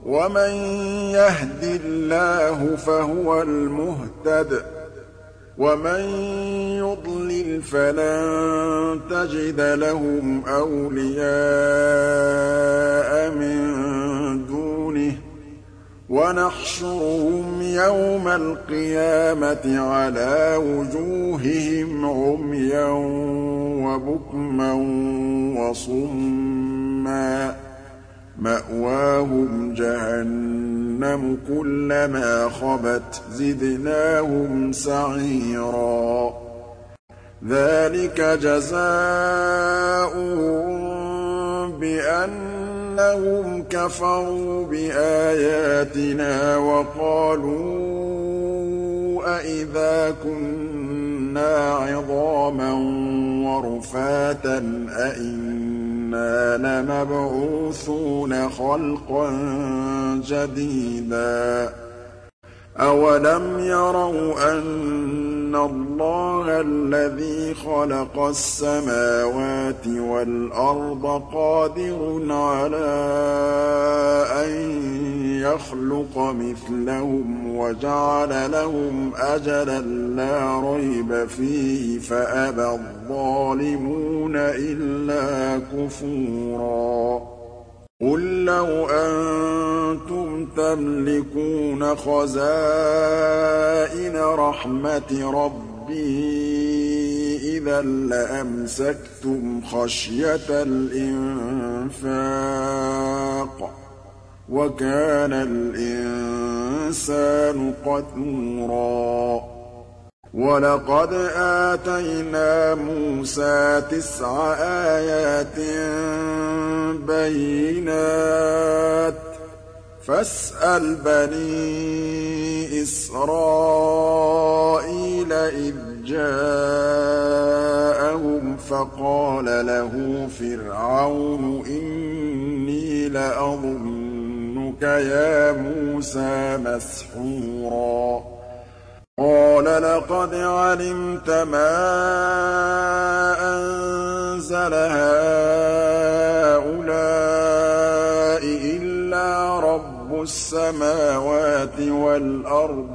ومن يهد الله فهو المهتد ۖ ومن يضلل فلن تجد لهم أولياء من دونه ۖ ونحشرهم يوم القيامة على وجوههم عميا وبكما وصما مأواهم جهنم كلما خبت زدناهم سعيرا ذلك جزاؤهم بأنهم كفروا بآياتنا وقالوا أإذا كنا عظاما ورفاتا أإنا لمبعوثون خلقا جديدا أولم يروا أن الله الذي خلق السماوات والأرض قادر على أن يخلق مثلهم وجعل لهم أجلا لا ريب فيه فأبى الظالمون إلا كفورا قل لو أنتم تملكون خزائن رحمة ربي إذا لأمسكتم خشية الإنفاق وكان الإنسان قتورا ولقد آتينا موسى 9 آيات بينات فاسأل بني إسرائيل إذ جاءهم فقال له فرعون إني لأظنك يا موسى مسحورا قال لقد علمت ما أنزل هؤلاء إلا رب السماوات والأرض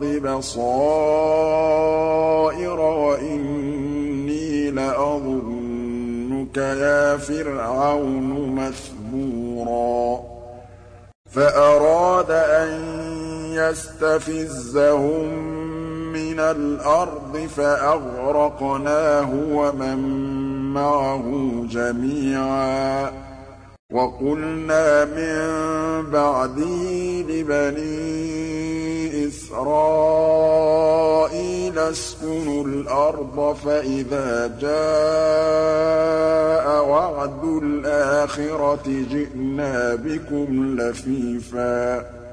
بصائر وإني لأظنك يا فرعون مثبورا فأراد أن يستفزهم من الأرض فأغرقناه ومن معه جميعا وقلنا من بعده لبني إسرائيل اسكنوا الأرض فإذا جاء وعد الآخرة جئنا بكم لفيفا